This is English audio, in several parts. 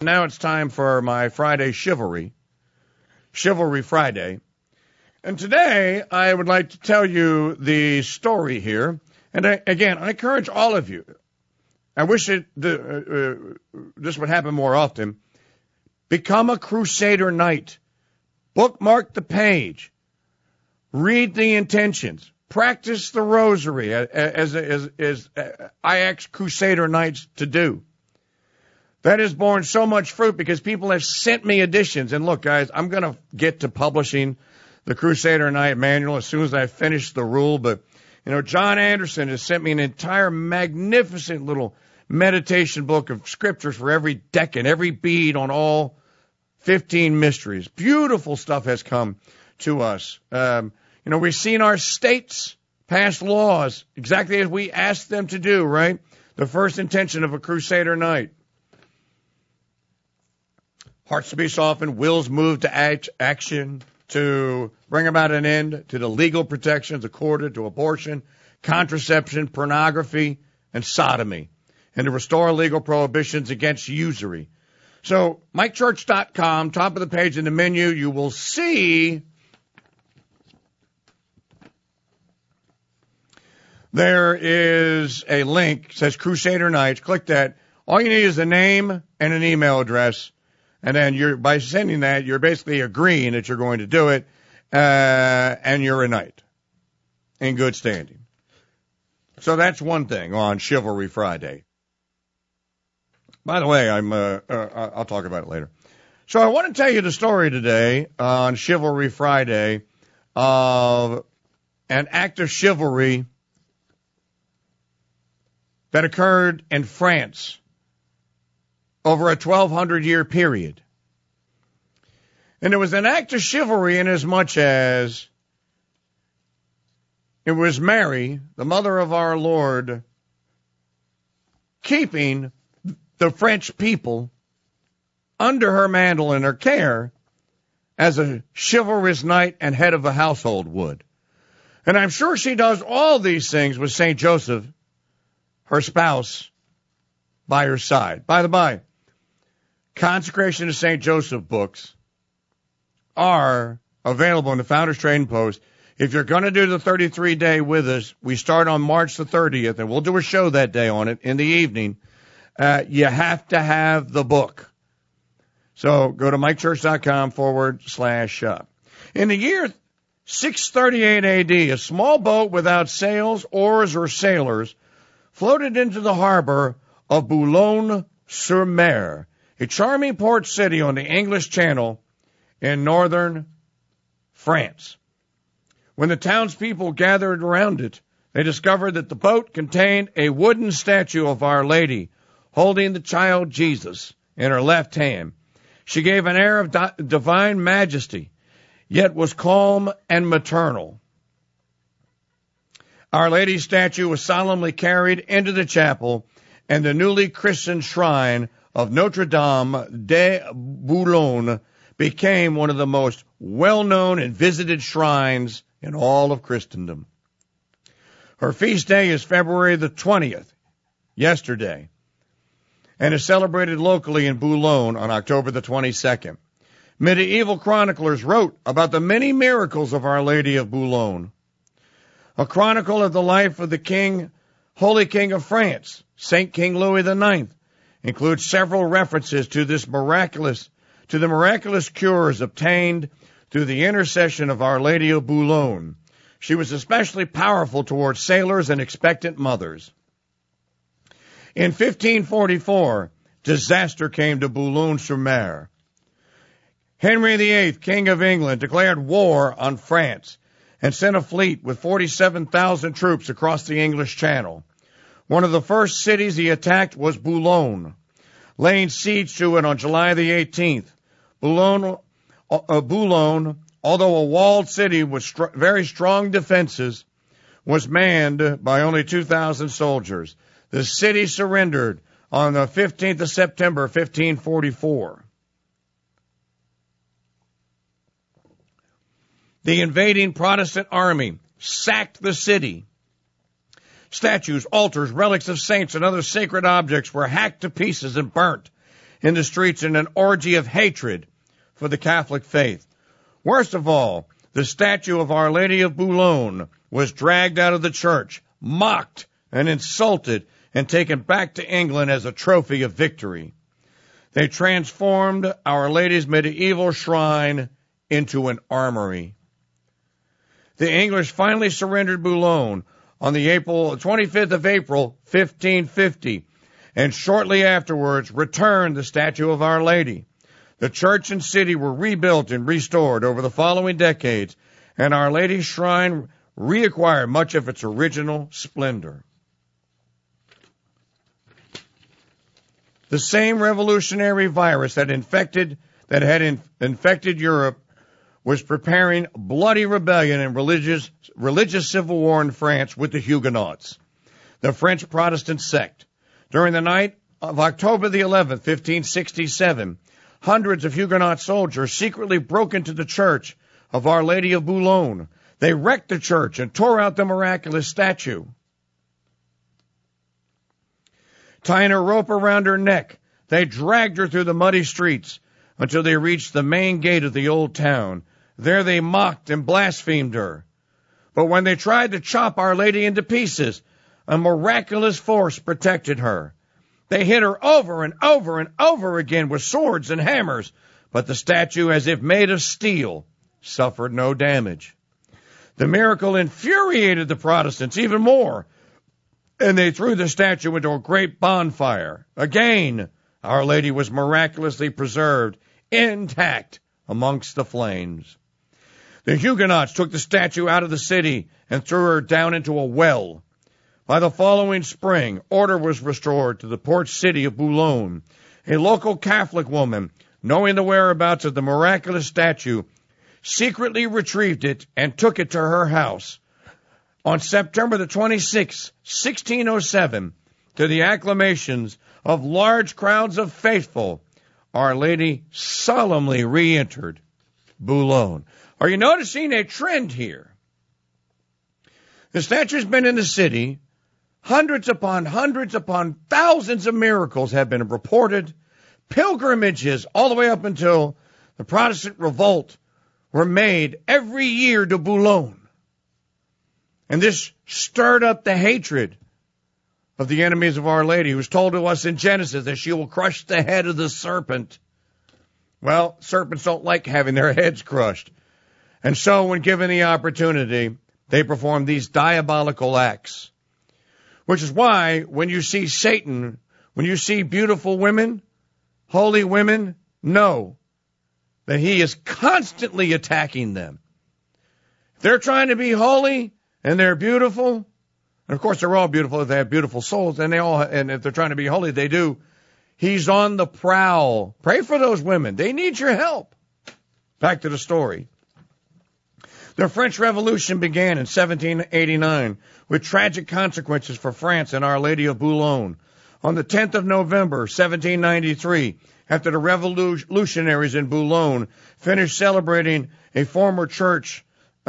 now it's time for my Friday Chivalry Friday. And today I would like to tell you the story here. And I encourage all of you. I wish this would happen more often. Become a Crusader Knight. Bookmark the page. Read the intentions. Practice the rosary as I ask Crusader Knights to do. That has borne so much fruit because people have sent me editions. And look, guys, I'm going to get to publishing the Crusader Knight manual as soon as I finish the rule. But, John Anderson has sent me an entire magnificent little meditation book of scriptures for every decan, every bead on all 15 mysteries. Beautiful stuff has come to us. We've seen our states pass laws exactly as we asked them to do, right? The first intention of a Crusader Knight. Hearts to be softened, wills moved to action to bring about an end to the legal protections accorded to abortion, contraception, pornography, and sodomy, and to restore legal prohibitions against usury. So, MikeChurch.com, top of the page in the menu, you will see there is a link, says Crusader Knights. Click that. All you need is a name and an email address. And then by sending that, you're basically agreeing that you're going to do it, and you're a knight in good standing. So that's one thing on Chivalry Friday. By the way, I'll talk about it later. So I want to tell you the story today on Chivalry Friday of an act of chivalry that occurred in France over a 1,200-year period. And it was an act of chivalry in as much as it was Mary, the mother of our Lord, keeping the French people under her mantle and her care as a chivalrous knight and head of a household would. And I'm sure she does all these things with St. Joseph, her spouse, by her side. By the by, Consecration of St. Joseph books are available in the Founders Trading Post. If you're going to do the 33-day with us, we start on March the 30th, and we'll do a show that day on it in the evening. You have to have the book. So go to MikeChurch.com/shop. In the year 638 AD, a small boat without sails, oars, or sailors floated into the harbor of Boulogne-sur-Mer, a charming port city on the English Channel in northern France. When the townspeople gathered around it, they discovered that the boat contained a wooden statue of Our Lady holding the child Jesus in her left hand. She gave an air of divine majesty, yet was calm and maternal. Our Lady's statue was solemnly carried into the chapel, and the newly christened shrine of Notre Dame de Boulogne became one of the most well-known and visited shrines in all of Christendom. Her feast day is February the 20th, yesterday, and is celebrated locally in Boulogne on October the 22nd. Medieval chroniclers wrote about the many miracles of Our Lady of Boulogne. A chronicle of the life of the Holy King of France, Saint King Louis IX, includes several references to the miraculous cures obtained through the intercession of Our Lady of Boulogne. She was especially powerful towards sailors and expectant mothers. In 1544, disaster came to Boulogne-sur-Mer. Henry VIII, King of England, declared war on France and sent a fleet with 47,000 troops across the English Channel. One of the first cities he attacked was Boulogne, laying siege to it on July the 18th. Boulogne, although a walled city with very strong defenses, was manned by only 2,000 soldiers. The city surrendered on the 15th of September, 1544. The invading Protestant army sacked the city. Statues, altars, relics of saints, and other sacred objects were hacked to pieces and burnt. in the streets in an orgy of hatred for the Catholic faith. Worst of all, the statue of Our Lady of Boulogne was dragged out of the church, mocked and insulted, and taken back to England as a trophy of victory. They transformed Our Lady's medieval shrine into an armory. The English finally surrendered Boulogne on the 25th of April, 1550, and shortly afterwards returned the statue of Our Lady. The church and city were rebuilt and restored over the following decades, and Our Lady's shrine reacquired much of its original splendor. The same revolutionary virus that had infected Europe was preparing bloody rebellion and religious civil war in France with the Huguenots, the French Protestant sect. During the night of October the 11th, 1567, hundreds of Huguenot soldiers secretly broke into the church of Our Lady of Boulogne. They wrecked the church and tore out the miraculous statue. Tying a rope around her neck, they dragged her through the muddy streets until they reached the main gate of the old town. There they mocked and blasphemed her. But when they tried to chop Our Lady into pieces, a miraculous force protected her. They hit her over and over and over again with swords and hammers, but the statue, as if made of steel, suffered no damage. The miracle infuriated the Protestants even more, and they threw the statue into a great bonfire. Again, Our Lady was miraculously preserved, intact, amongst the flames. The Huguenots took the statue out of the city and threw her down into a well. By the following spring, order was restored to the port city of Boulogne. A local Catholic woman, knowing the whereabouts of the miraculous statue, secretly retrieved it and took it to her house. On September the 26th, 1607, to the acclamations of large crowds of faithful, Our Lady solemnly re-entered Boulogne. Are you noticing a trend here? The statue's been in the city. Hundreds upon thousands of miracles have been reported. Pilgrimages all the way up until the Protestant revolt were made every year to Boulogne. And this stirred up the hatred of the enemies of Our Lady, who was told to us in Genesis that she will crush the head of the serpent. Well, serpents don't like having their heads crushed. And so when given the opportunity, they perform these diabolical acts. Which is why when you see Satan, when you see beautiful women, holy women, know that he is constantly attacking them. If they're trying to be holy and they're beautiful, and of course they're all beautiful if they have beautiful souls, and if they're trying to be holy, they do. He's on the prowl. Pray for those women. They need your help. Back to the story. The French Revolution began in 1789 with tragic consequences for France and Our Lady of Boulogne. On the 10th of November, 1793, after the revolutionaries in Boulogne finished celebrating a former church,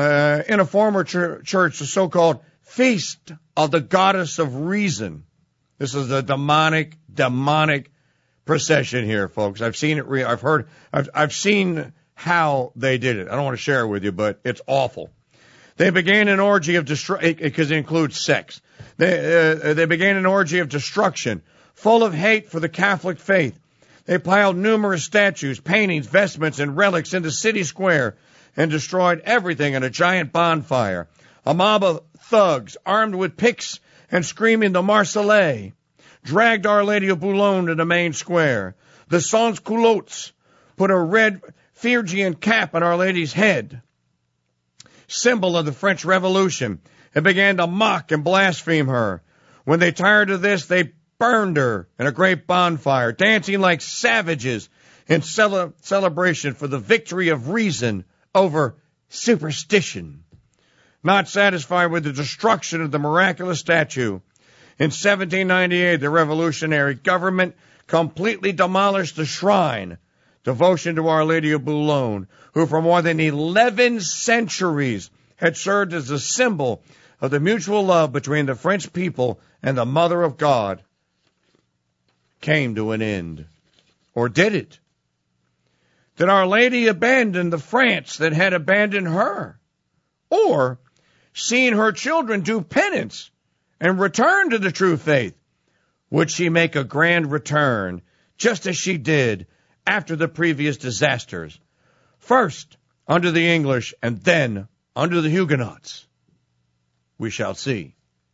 the so-called Feast of the Goddess of Reason. This is a demonic procession here, folks. I've seen it. I've seen how they did it. I don't want to share it with you, but it's awful. They began an orgy of destruction, because it includes sex. They began an orgy of destruction, full of hate for the Catholic faith. They piled numerous statues, paintings, vestments, and relics into City Square and destroyed everything in a giant bonfire. A mob of thugs, armed with picks and screaming the Marseillaise, dragged Our Lady of Boulogne to the main square. The sans-culottes put a red Phrygian cap on Our Lady's head, symbol of the French Revolution, and began to mock and blaspheme her. When they tired of this, they burned her in a great bonfire, dancing like savages in celebration for the victory of reason over superstition. Not satisfied with the destruction of the miraculous statue, in 1798, the revolutionary government completely demolished the shrine, devotion to Our Lady of Boulogne, who for more than 11 centuries had served as a symbol of the mutual love between the French people and the Mother of God, came to an end. Or did it? Did Our Lady abandon the France that had abandoned her? Or, seeing her children do penance and return to the true faith, would she make a grand return, just as she did after the previous disasters, first under the English and then under the Huguenots? We shall see.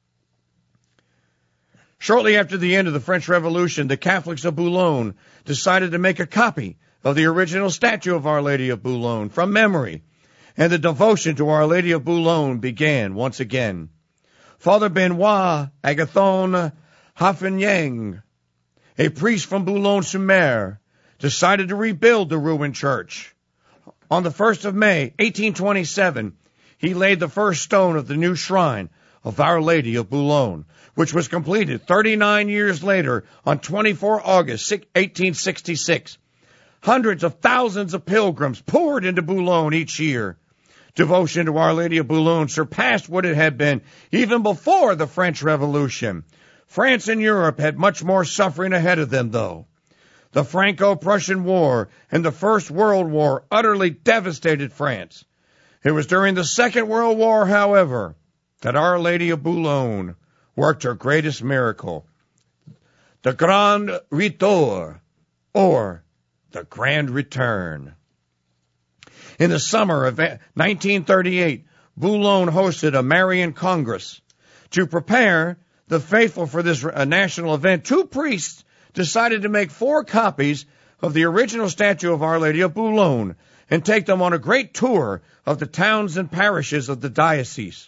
Shortly after the end of the French Revolution, the Catholics of Boulogne decided to make a copy of the original statue of Our Lady of Boulogne from memory, and the devotion to Our Lady of Boulogne began once again. Father Benoit Agathon Haffenyang, a priest from Boulogne-sur-Mer, decided to rebuild the ruined church. On the 1st of May, 1827, he laid the first stone of the new shrine of Our Lady of Boulogne, which was completed 39 years later on 24 August 1866. Hundreds of thousands of pilgrims poured into Boulogne each year. Devotion to Our Lady of Boulogne surpassed what it had been even before the French Revolution. France and Europe had much more suffering ahead of them, though. The Franco-Prussian War and the First World War utterly devastated France. It was during the Second World War, however, that Our Lady of Boulogne worked her greatest miracle, the Grand Retour, or the Grand Return. In the summer of 1938, Boulogne hosted a Marian Congress. To prepare the faithful for this national event, two priests decided to make 4 copies of the original statue of Our Lady of Boulogne and take them on a great tour of the towns and parishes of the diocese.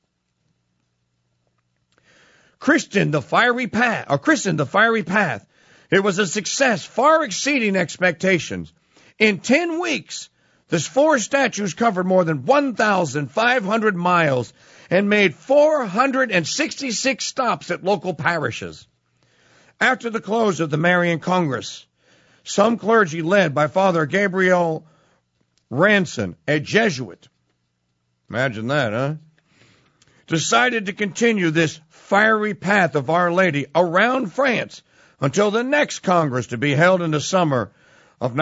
Christened the Fiery Path, it was a success far exceeding expectations. In 10 weeks, the 4 statues covered more than 1,500 miles and made 466 stops at local parishes. After the close of the Marian Congress, some clergy led by Father Gabriel Ranson, a Jesuit, imagine that, huh? Decided to continue this fiery path of Our Lady around France until the next Congress, to be held in the summer of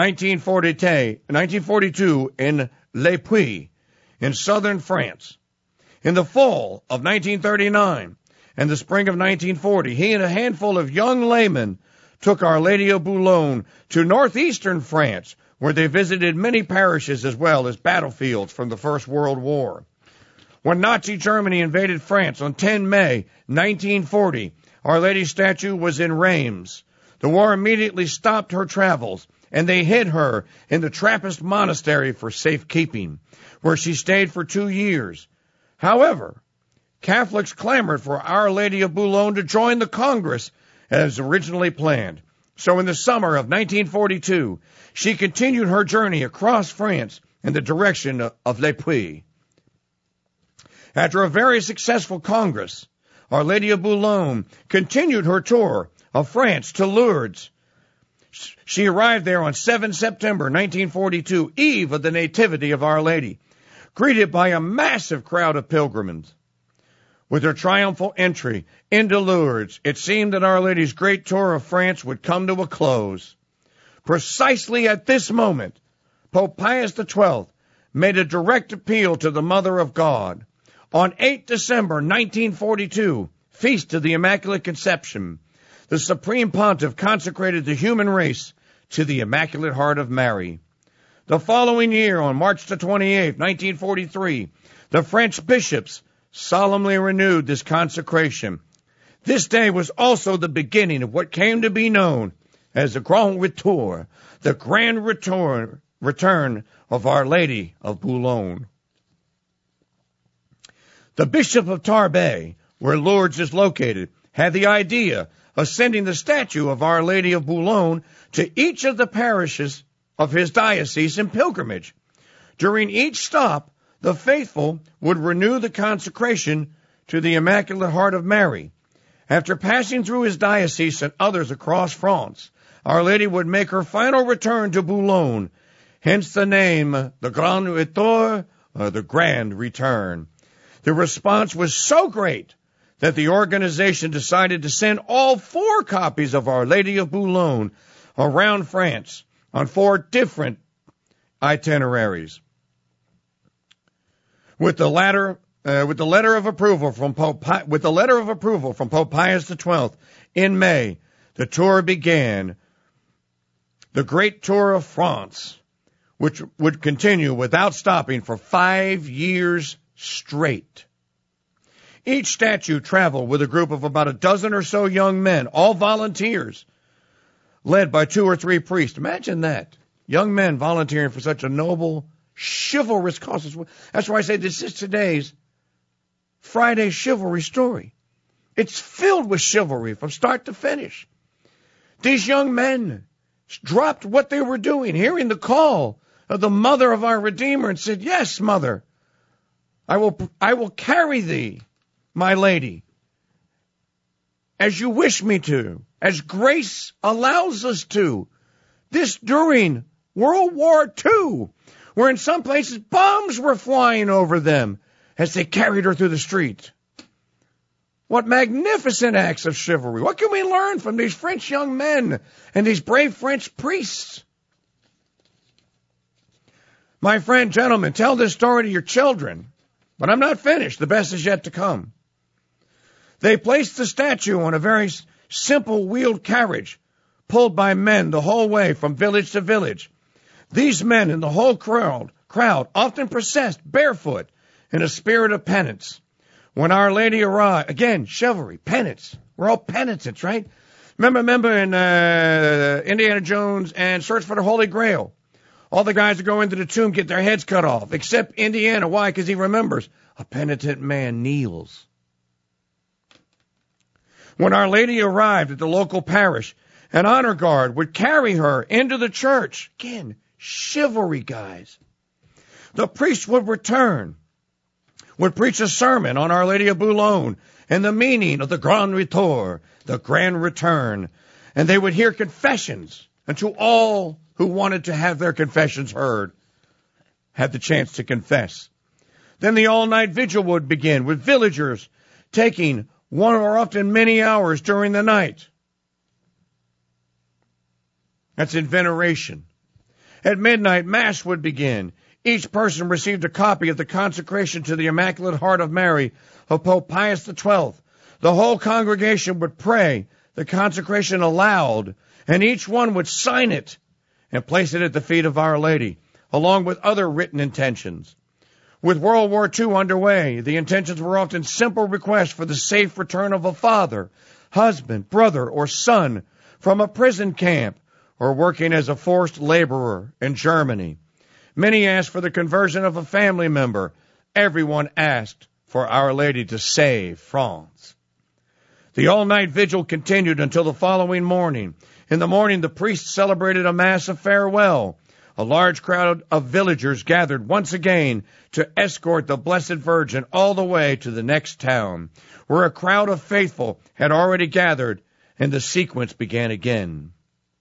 1942 in Le Puy in southern France. In the fall of 1939 and the spring of 1940, he and a handful of young laymen took Our Lady of Boulogne to northeastern France, where they visited many parishes as well as battlefields from the First World War. When Nazi Germany invaded France on 10 May 1940, Our Lady's statue was in Reims. The war immediately stopped her travels, and they hid her in the Trappist monastery for safekeeping, where she stayed for 2 years. However, Catholics clamored for Our Lady of Boulogne to join the Congress as originally planned. So in the summer of 1942, she continued her journey across France in the direction of Le Puy. After a very successful Congress, Our Lady of Boulogne continued her tour of France to Lourdes. She arrived there on 7 September 1942, eve of the Nativity of Our Lady, greeted by a massive crowd of pilgrims. With her triumphal entry into Lourdes, it seemed that Our Lady's great tour of France would come to a close. Precisely at this moment, Pope Pius XII made a direct appeal to the Mother of God. On 8 December 1942, Feast of the Immaculate Conception, the Supreme Pontiff consecrated the human race to the Immaculate Heart of Mary. The following year, on March the 28th, 1943, the French bishops solemnly renewed this consecration. This day was also the beginning of what came to be known as the Grand Retour, the Grand Return of Our Lady of Boulogne. The Bishop of Tarbes, where Lourdes is located, had the idea of sending the statue of Our Lady of Boulogne to each of the parishes of his diocese in pilgrimage. During each stop, the faithful would renew the consecration to the Immaculate Heart of Mary. After passing through his diocese and others across France, Our Lady would make her final return to Boulogne, hence the name, the Grand Retour, or the Grand Return. The response was so great that the organization decided to send all 4 copies of Our Lady of Boulogne around France on 4 different itineraries. With the letter of approval from Pope Pius XII in May, the tour began, the Great Tour of France, which would continue without stopping for 5 years straight. Each statue traveled with a group of about a dozen or so young men, all volunteers, led by 2 or 3 priests. Imagine that. Young men volunteering for such a noble, chivalrous cause. That's why I say this is today's Friday chivalry story. It's filled with chivalry from start to finish. These young men dropped what they were doing, hearing the call of the mother of our Redeemer, and said, "Yes, mother, I will carry thee, my lady, as you wish me to, as grace allows us to." This during World War II, where in some places bombs were flying over them as they carried her through the street. What magnificent acts of chivalry. What can we learn from these French young men and these brave French priests? My friend, gentlemen, tell this story to your children. But I'm not finished. The best is yet to come. They placed the statue on a very simple wheeled carriage, pulled by men the whole way from village to village. These men and the whole crowd often processed barefoot in a spirit of penance. When Our Lady arrived, again, chivalry, penance. We're all penitents, right? Remember in Indiana Jones and Search for the Holy Grail. All the guys that go into the tomb get their heads cut off, except Indiana. Why? Because he remembers a penitent man kneels. When Our Lady arrived at the local parish, an honor guard would carry her into the church. Again, chivalry, guys. The priest would return, would preach a sermon on Our Lady of Boulogne and the meaning of the Grand Retour, the grand return. And they would hear confessions until all who wanted to have their confessions heard had the chance to confess. Then the all-night vigil would begin, with villagers taking 1 or often many hours during the night. That's in veneration. At midnight, Mass would begin. Each person received a copy of the consecration to the Immaculate Heart of Mary of Pope Pius XII. The whole congregation would pray the consecration aloud, and each one would sign it and place it at the feet of Our Lady, along with other written intentions. With World War II underway, the intentions were often simple requests for the safe return of a father, husband, brother, or son from a prison camp, or working as a forced laborer in Germany. Many asked for the conversion of a family member. Everyone asked for Our Lady to save France. The all-night vigil continued until the following morning. In the morning, the priests celebrated a Mass of farewell. A large crowd of villagers gathered once again to escort the Blessed Virgin all the way to the next town, where a crowd of faithful had already gathered, and the sequence began again.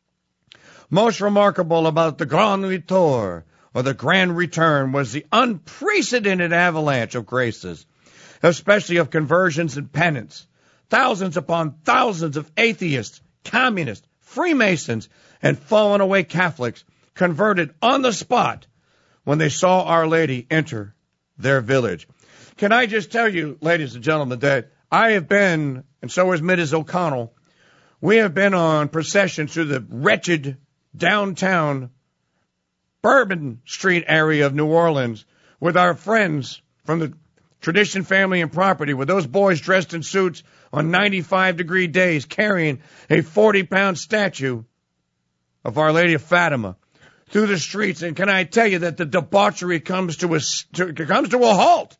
Most remarkable about the Grand Retour, or the Grand Return, was the unprecedented avalanche of graces, especially of conversions and penance. Thousands upon thousands of atheists, communists, Freemasons, and fallen away Catholics converted on the spot when they saw Our Lady enter their village. Can I just tell you, ladies and gentlemen, that I have been, and so has Mrs. O'Connell, we have been on processions through the wretched downtown Bourbon Street area of New Orleans with our friends from the Tradition Family and Property, with those boys dressed in suits on 95-degree days carrying a 40-pound statue of Our Lady of Fatima through the streets. And can I tell you that the debauchery comes to a halt?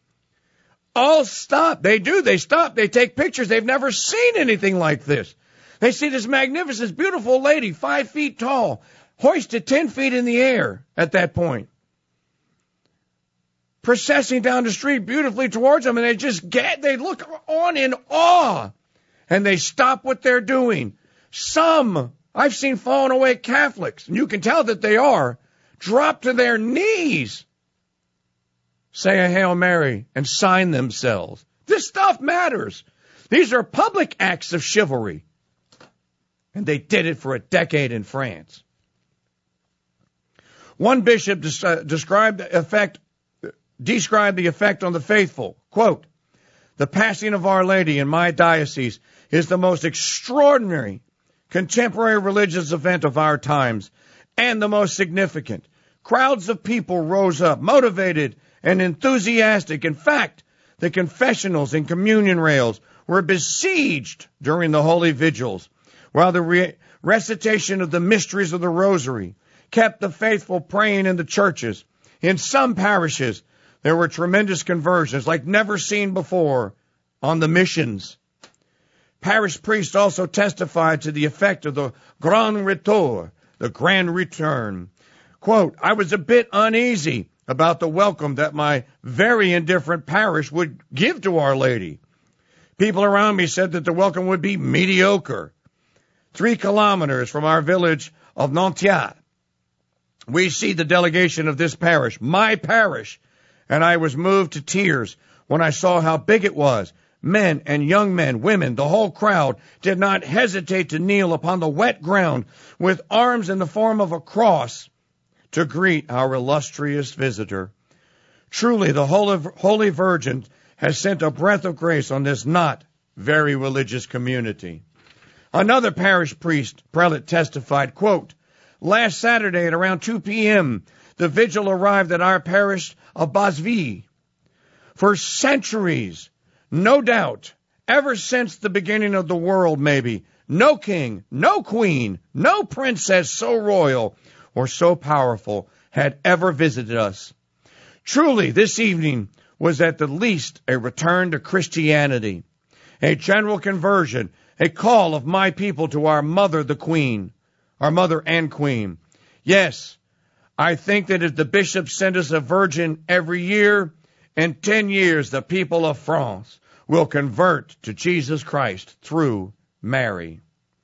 All stop. They do. They stop. They take pictures. They've never seen anything like this. They see this magnificent, beautiful lady, 5 feet tall, hoisted 10 feet in the air at that point, processing down the street beautifully towards them, and they look on in awe, and they stop what they're doing. Some, I've seen fallen away Catholics, and you can tell that they are, drop to their knees, say a Hail Mary, and sign themselves. This stuff matters. These are public acts of chivalry. And they did it for a decade in France. One bishop described the effect on the faithful. Quote, the passing of Our Lady in my diocese is the most extraordinary contemporary religious event of our times and the most significant. Crowds of people rose up, motivated and enthusiastic. In fact, the confessionals and communion rails were besieged during the holy vigils, while the recitation of the mysteries of the rosary kept the faithful praying in the churches. In some parishes, there were tremendous conversions like never seen before on the missions. Parish priests also testified to the effect of the Grand Retour, the grand return. Quote, I was a bit uneasy about the welcome that my very indifferent parish would give to Our Lady. People around me said that the welcome would be mediocre. 3 kilometers from our village of Nantia, we see the delegation of this parish, my parish, and I was moved to tears when I saw how big it was. Men and young men, women, the whole crowd did not hesitate to kneel upon the wet ground with arms in the form of a cross to greet our illustrious visitor. Truly, the Holy Virgin has sent a breath of grace on this not very religious community. Another parish prelate testified, quote, last Saturday at around 2 p.m., the vigil arrived at our parish of Basville. For centuries, no doubt, ever since the beginning of the world maybe, no king, no queen, no princess so royal or so powerful had ever visited us. Truly, this evening was at the least a return to Christianity, a general conversion, a call of my people to our mother, the queen, our mother and queen. Yes, I think that if the bishops send us a virgin every year, in 10 years the people of France will convert to Jesus Christ through Mary.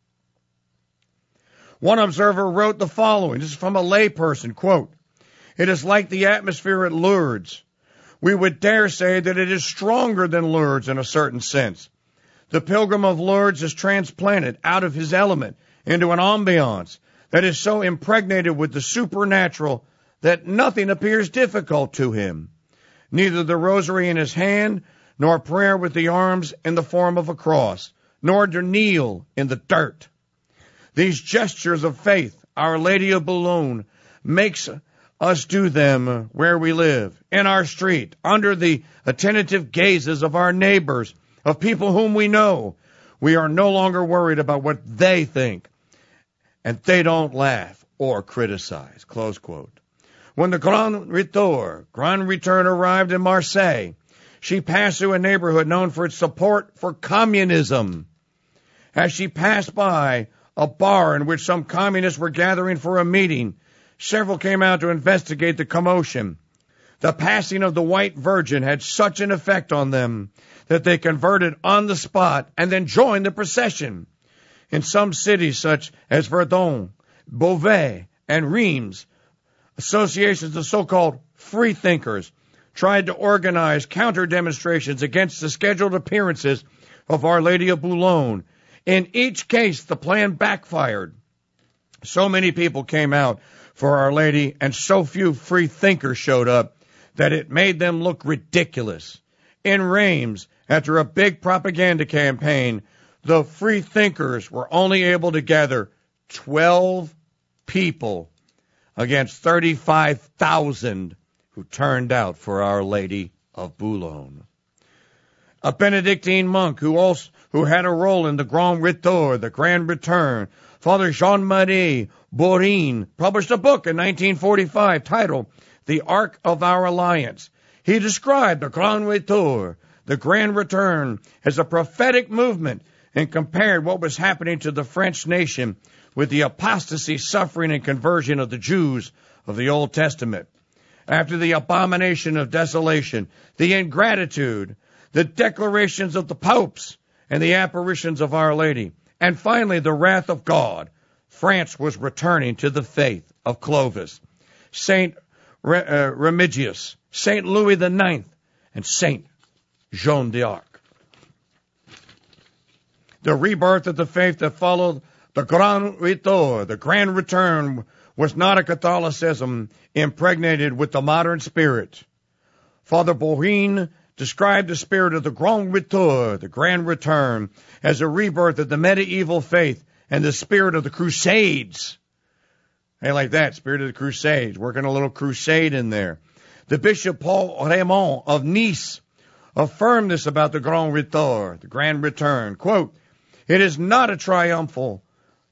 One observer wrote the following. This is from a layperson, quote, it is like the atmosphere at Lourdes. We would dare say that it is stronger than Lourdes in a certain sense. The pilgrim of Lourdes is transplanted out of his element into an ambiance that is so impregnated with the supernatural that nothing appears difficult to him. Neither the rosary in his hand, nor prayer with the arms in the form of a cross, nor to kneel in the dirt. These gestures of faith, Our Lady of Boulogne makes us do them where we live, in our street, under the attentive gazes of our neighbors, of people whom we know. We are no longer worried about what they think, and they don't laugh or criticize, close quote. When the Grand Return arrived in Marseille, she passed through a neighborhood known for its support for communism. As she passed by a bar in which some communists were gathering for a meeting, several came out to investigate the commotion. The passing of the White Virgin had such an effect on them that they converted on the spot and then joined the procession. In some cities such as Verdun, Beauvais, and Reims, associations of so-called free thinkers tried to organize counter-demonstrations against the scheduled appearances of Our Lady of Boulogne. In each case, the plan backfired. So many people came out for Our Lady, and so few free thinkers showed up that it made them look ridiculous. In Reims, after a big propaganda campaign, the free thinkers were only able to gather 12 people against 35,000 who turned out for Our Lady of Boulogne. A Benedictine monk who had a role in the Grand Retour, the Grand Return, Father Jean-Marie Bourrin, published a book in 1945 titled The Ark of Our Alliance. He described the Grand Retour, the Grand Return, as a prophetic movement and compared what was happening to the French nation with the apostasy, suffering, and conversion of the Jews of the Old Testament. After the abomination of desolation, the ingratitude, the declarations of the popes, and the apparitions of Our Lady, and finally the wrath of God, France was returning to the faith of Clovis, Saint Remigius, Saint Louis IX, and Saint Joan d'Arc. The rebirth of the faith that followed The Grand Retour, the Grand Return, was not a Catholicism impregnated with the modern spirit. Father Bohin described the spirit of the Grand Retour, the Grand Return, as a rebirth of the medieval faith and the spirit of the Crusades. Hey, like that, spirit of the Crusades, working a little crusade in there. The Bishop Paul Raymond of Nice affirmed this about the Grand Retour, the Grand Return. Quote, "It is not a triumphal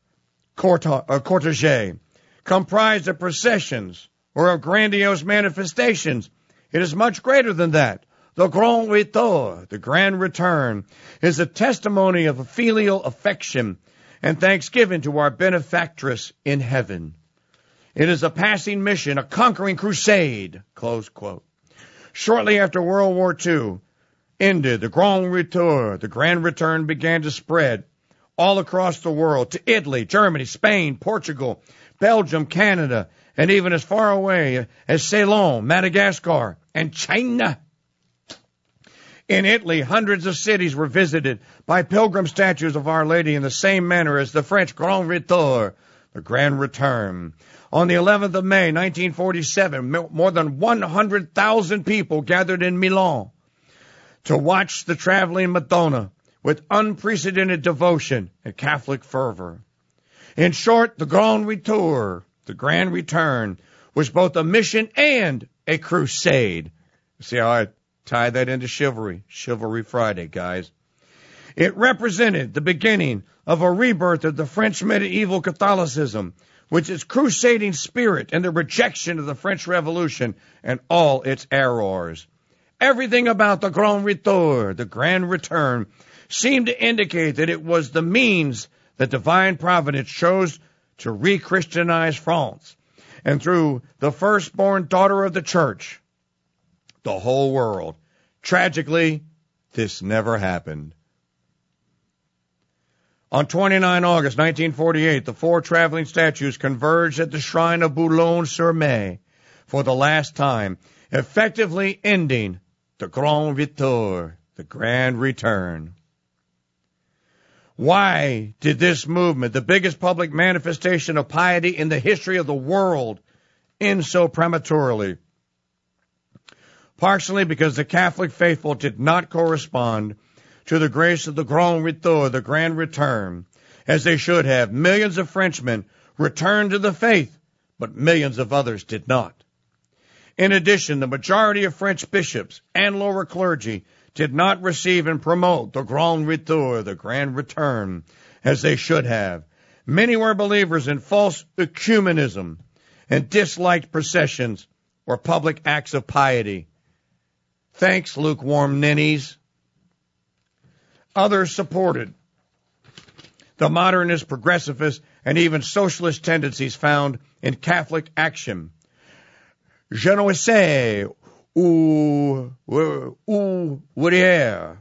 cortege comprised of processions or of grandiose manifestations. It is much greater than that. The Grand Retour, the Grand Return, is a testimony of a filial affection and thanksgiving to our benefactress in heaven. It is a passing mission, a conquering crusade." Close quote. Shortly after World War II ended, the Grand Retour, the Grand Return, began to spread all across the world to Italy, Germany, Spain, Portugal, Belgium, Canada, and even as far away as Ceylon, Madagascar, and China. In Italy, hundreds of cities were visited by pilgrim statues of Our Lady in the same manner as the French Grand Retour, the Grand Return. On the 11th of May, 1947, more than 100,000 people gathered in Milan to watch the traveling Madonna with unprecedented devotion and Catholic fervor. In short, the Grand Retour, the Grand Return, was both a mission and a crusade. See how I tie that into chivalry? Chivalry Friday, guys. It represented the beginning of a rebirth of the French medieval Catholicism, with its crusading spirit and the rejection of the French Revolution and all its errors. Everything about the Grand Retour, the Grand Return, seemed to indicate that it was the means that divine providence chose to re-Christianize France, and through the firstborn daughter of the church, the whole world. Tragically, this never happened. On 29 August 1948, the four traveling statues converged at the shrine of Boulogne-sur-Mer for the last time, effectively ending the Grand Retour, the Grand Return. Why did this movement, the biggest public manifestation of piety in the history of the world, end so prematurely? Partially because the Catholic faithful did not correspond to the grace of the Grand Retour, the Grand Return, as they should have. Millions of Frenchmen returned to the faith, but millions of others did not. In addition, the majority of French bishops and lower clergy did not receive and promote the Grand Retour, the Grand Return, as they should have. Many were believers in false ecumenism and disliked processions or public acts of piety. Thanks, lukewarm ninnies. Others supported the modernist, progressivist, and even socialist tendencies found in Catholic action. Genoise, ouvrière,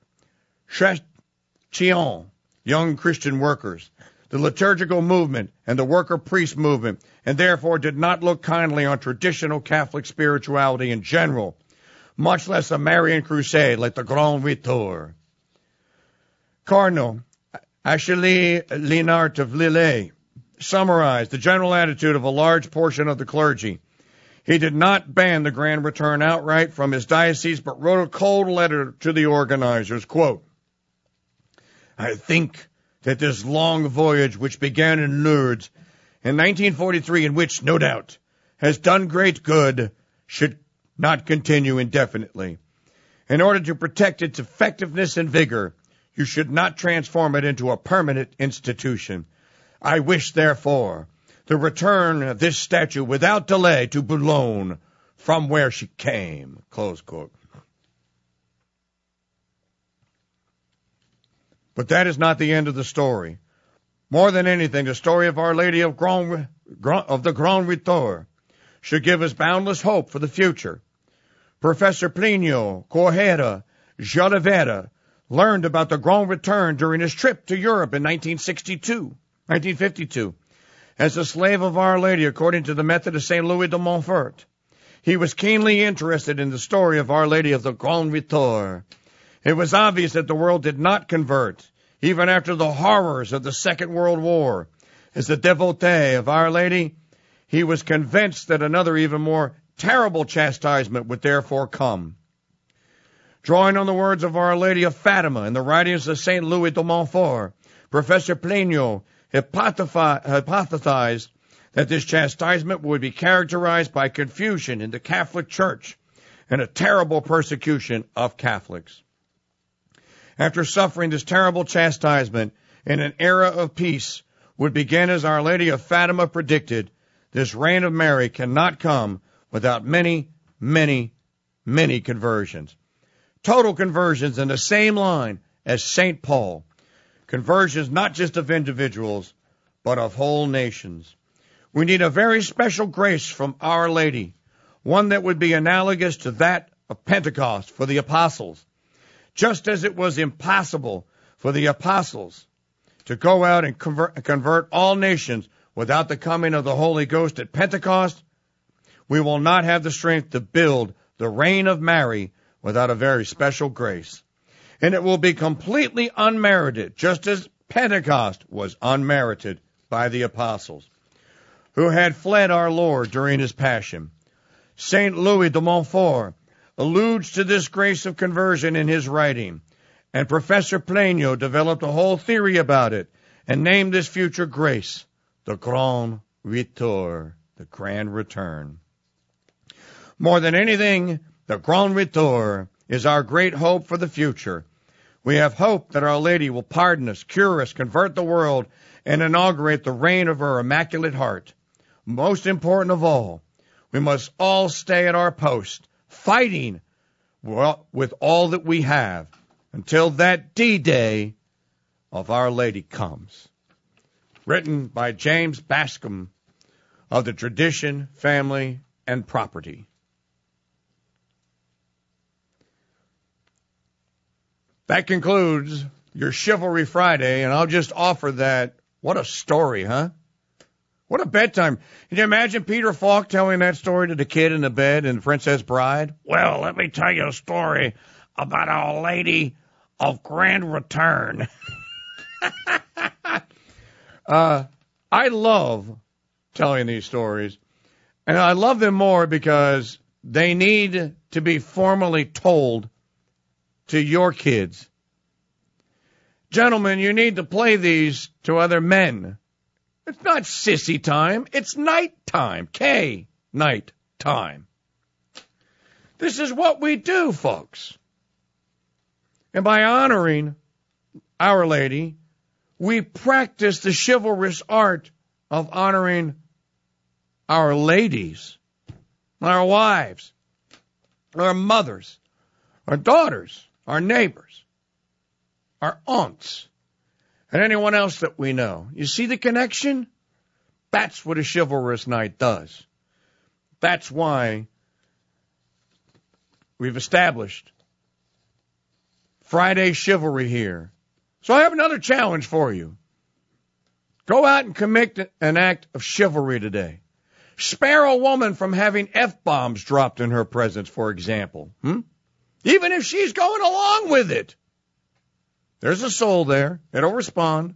chrétiens, young Christian workers, the liturgical movement, and the worker-priest movement, and therefore did not look kindly on traditional Catholic spirituality in general, much less a Marian crusade like the Grand Retour. Cardinal Achille Liénart of Lille summarized the general attitude of a large portion of the clergy. He did not ban the Grand Return outright from his diocese, but wrote a cold letter to the organizers, quote, "I think that this long voyage which began in Lourdes in 1943, and which, no doubt, has done great good, should not continue indefinitely. In order to protect its effectiveness and vigor, you should not transform it into a permanent institution. I wish, therefore, the return of this statue without delay to Boulogne, from where she came." Close quote. But that is not the end of the story. More than anything, the story of Our Lady of the Grand Retour should give us boundless hope for the future. Professor Plinio Correia Jodevera learned about the Grand Return during his trip to Europe in 1952. As a slave of Our Lady, according to the method of St. Louis de Montfort, he was keenly interested in the story of Our Lady of the Grand Retour. It was obvious that the world did not convert even after the horrors of the Second World War. As a devotee of Our Lady, he was convinced that another even more terrible chastisement would therefore come. Drawing on the words of Our Lady of Fatima and the writings of St. Louis de Montfort, Professor Pleigno hypothesized that this chastisement would be characterized by confusion in the Catholic Church and a terrible persecution of Catholics. After suffering this terrible chastisement in an era of peace would begin, as Our Lady of Fatima predicted, this reign of Mary cannot come without many, many, many conversions. Total conversions in the same line as St. Paul. Conversions not just of individuals, but of whole nations. We need a very special grace from Our Lady, one that would be analogous to that of Pentecost for the apostles. Just as it was impossible for the apostles to go out and convert all nations without the coming of the Holy Ghost at Pentecost, we will not have the strength to build the reign of Mary without a very special grace. And it will be completely unmerited, just as Pentecost was unmerited by the apostles who had fled our Lord during his passion. St. Louis de Montfort alludes to this grace of conversion in his writing, and Professor Pleigno developed a whole theory about it and named this future grace the Grand Retour, the Grand Return. More than anything, the Grand Retour is our great hope for the future. We have hope that Our Lady will pardon us, cure us, convert the world, and inaugurate the reign of her Immaculate Heart. Most important of all, we must all stay at our post, fighting with all that we have until that D-Day of Our Lady comes. Written by James Bascom of the Tradition, Family, and Property. That concludes your Chivalry Friday, and I'll just offer that. What a story, huh? What a bedtime. Can you imagine Peter Falk telling that story to the kid in the bed in Princess Bride? Well, let me tell you a story about Our Lady of Grand Return. I love telling these stories, and I love them more because they need to be formally told to your kids. Gentlemen, you need to play these to other men. It's not sissy time. It's night time. Night time. This is what we do, folks. And by honoring Our Lady, we practice the chivalrous art of honoring our ladies, our wives, our mothers, our daughters, our neighbors, our aunts, and anyone else that we know. You see the connection? That's what a chivalrous night does. That's why we've established Friday Chivalry here. So I have another challenge for you. Go out and commit an act of chivalry today. Spare a woman from having F-bombs dropped in her presence, for example. Even if she's going along with it. There's a soul there. It'll respond.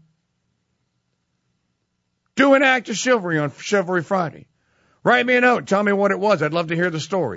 Do an act of chivalry on Chivalry Friday. Write me a note. Tell me what it was. I'd love to hear the story.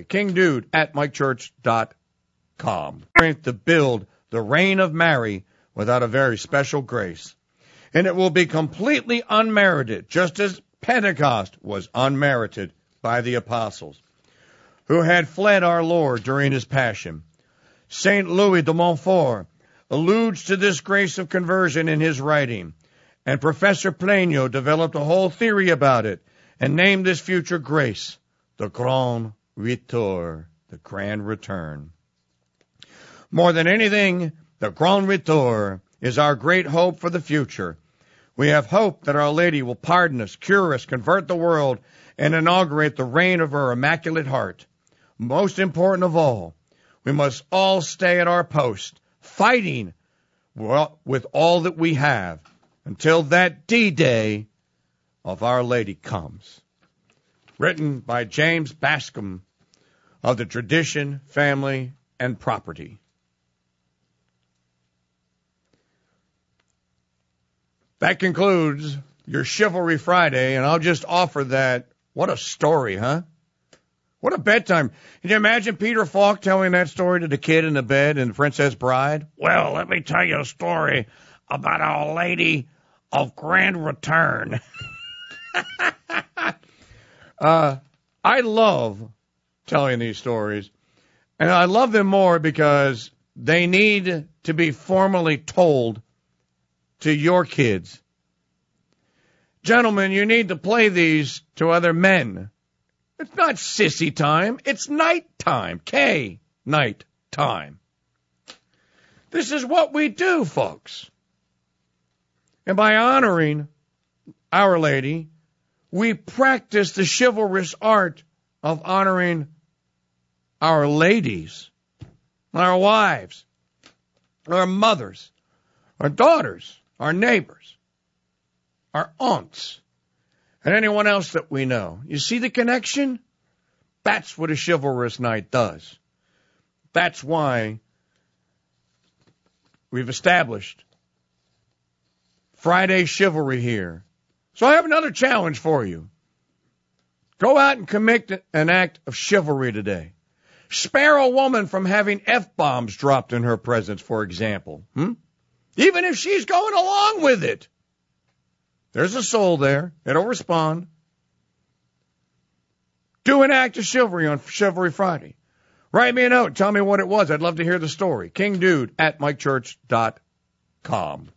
KingDude@MikeChurch.com. Strength to build the reign of Mary without a very special grace. And it will be completely unmerited, just as Pentecost was unmerited by the apostles who had fled our Lord during his passion. St. Louis de Montfort alludes to this grace of conversion in his writing, and Professor Pleigno developed a whole theory about it and named this future grace the Grand Retour, the Grand Return. More than anything, the Grand Retour is our great hope for the future. We have hope that Our Lady will pardon us, cure us, convert the world, and inaugurate the reign of her Immaculate Heart. Most important of all, we must all stay at our post, fighting with all that we have until that D-Day of Our Lady comes. Written by James Bascom of the Tradition, Family, and Property. That concludes your Chivalry Friday, and I'll just offer that. What a story, huh? What a bedtime. Can you imagine Peter Falk telling that story to the kid in the bed in Princess Bride? Well, let me tell you a story about Our Lady of Grand Return. I love telling these stories, and I love them more because they need to be formally told to your kids. Gentlemen, you need to play these to other men. It's not sissy time. It's night time. Night time. This is what we do, folks. And by honoring Our Lady, we practice the chivalrous art of honoring our ladies, our wives, our mothers, our daughters, our neighbors, our aunts, and anyone else that we know. You see the connection? That's what a chivalrous night does. That's why we've established Friday chivalry here. So I have another challenge for you. Go out and commit an act of chivalry today. Spare a woman from having F-bombs dropped in her presence, for example. Even if she's going along with it. There's a soul there. It'll respond. Do an act of chivalry on Chivalry Friday. Write me a note. Tell me what it was. I'd love to hear the story. KingDude@MikeChurch.com.